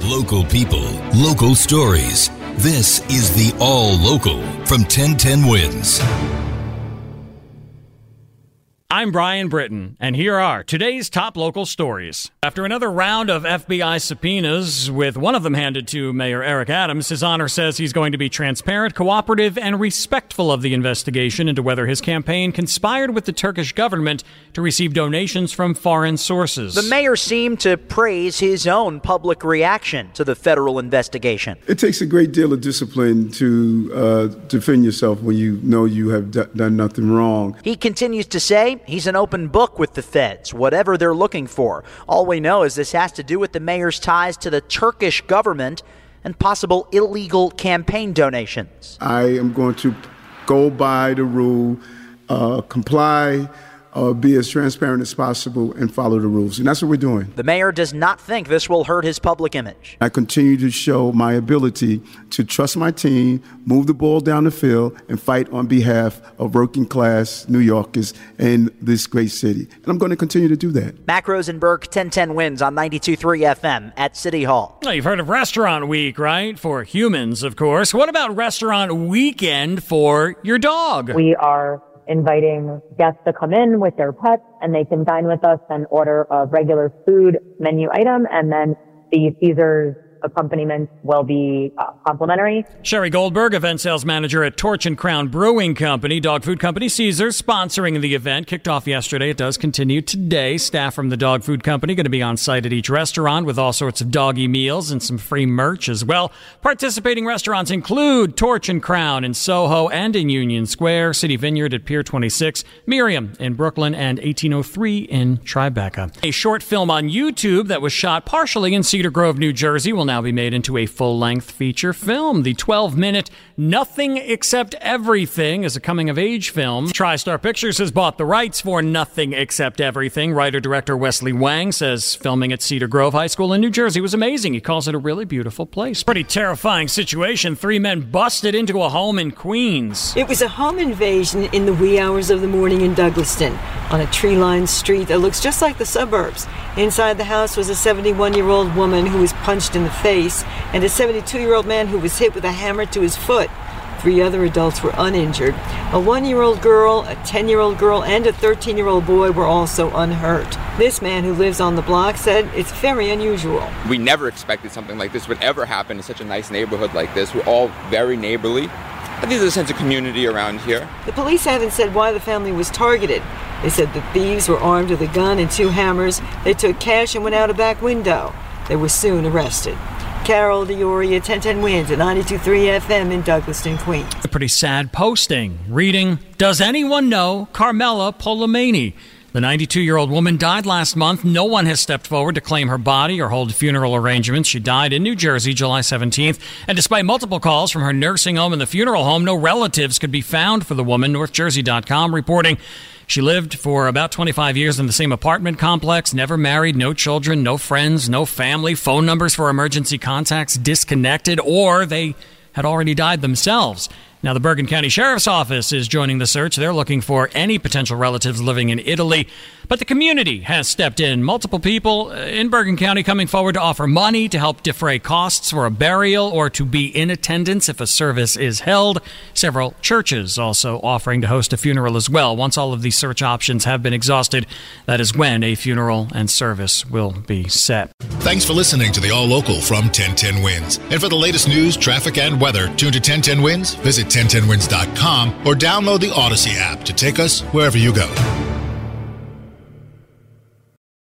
Local people, local stories. This is the All Local from 1010 Wins. I'm Brian Britton, and here are today's top local stories. After another round of FBI subpoenas, with one of them handed to Mayor Eric Adams, His Honor says he's going to be transparent, cooperative, and respectful of the investigation into whether his campaign conspired with the Turkish government to receive donations from foreign sources. The mayor seemed to praise his own public reaction to the federal investigation. It takes a great deal of discipline to defend yourself when you know you have done nothing wrong. He continues to say he's an open book with the feds, whatever they're looking for. All we know is this has to do with the mayor's ties to the Turkish government and possible illegal campaign donations. I am going to go by the rule, comply, be as transparent as possible, and follow the rules. And that's what we're doing. The mayor does not think this will hurt his public image. I continue to show my ability to trust my team, move the ball down the field, and fight on behalf of working class New Yorkers in this great city. And I'm going to continue to do that. Mac Rosenberg, 1010 Wins on 92.3 FM at City Hall. Well, you've heard of Restaurant Week, right? For humans, of course. What about Restaurant Weekend for your dog? We are inviting guests to come in with their pets, and they can dine with us and order a regular food menu item, and then the Caesars accompaniment will be complimentary. Sherry Goldberg, event sales manager at Torch and Crown Brewing Company, dog food company Caesars, sponsoring the event. Kicked off yesterday. It does continue today. Staff from the dog food company going to be on site at each restaurant with all sorts of doggy meals and some free merch as well. Participating restaurants include Torch and Crown in Soho and in Union Square, City Vineyard at Pier 26, Miriam in Brooklyn, and 1803 in Tribeca. A short film on YouTube that was shot partially in Cedar Grove, New Jersey will now be made into a full-length feature film. The 12-minute Nothing Except Everything is a coming-of-age film. TriStar Pictures has bought the rights for Nothing Except Everything. Writer-director Wesley Wang says filming at Cedar Grove High School in New Jersey was amazing. He calls it a really beautiful place. Pretty terrifying situation. 3 men busted into a home in Queens. It was a home invasion in the wee hours of the morning in Douglaston on a tree-lined street that looks just like the suburbs. Inside the house was a 71-year-old woman who was punched in the face and a 72-year-old man who was hit with a hammer to his foot. 3 other adults were uninjured. A 1-year-old girl, a 10-year-old girl, and a 13-year-old boy were also unhurt. This man who lives on the block said it's very unusual. We never expected something like this would ever happen in such a nice neighborhood like this. We're all very neighborly. I think there's a sense of community around here. The police haven't said why the family was targeted. They said the thieves were armed with a gun and 2 hammers. They took cash and went out a back window. They were soon arrested. Carol Dioria, 1010 Wins at 92.3 FM in Douglaston, Queens. A pretty sad posting. Reading, does anyone know Carmela Polemani? The 92-year-old woman died last month. No one has stepped forward to claim her body or hold funeral arrangements. She died in New Jersey, July 17th. And despite multiple calls from her nursing home and the funeral home, no relatives could be found for the woman. NorthJersey.com reporting she lived for about 25 years in the same apartment complex, never married, no children, no friends, no family, phone numbers for emergency contacts disconnected, or they had already died themselves. Now, the Bergen County Sheriff's Office is joining the search. They're looking for any potential relatives living in Italy. But the community has stepped in. Multiple people in Bergen County coming forward to offer money to help defray costs for a burial or to be in attendance if a service is held. Several churches also offering to host a funeral as well. Once all of these search options have been exhausted, that is when a funeral and service will be set. Thanks for listening to the All Local from 1010 Wins. And for the latest news, traffic, and weather, tune to 1010 Wins, visit 1010wins.com, or download the Odyssey app to take us wherever you go.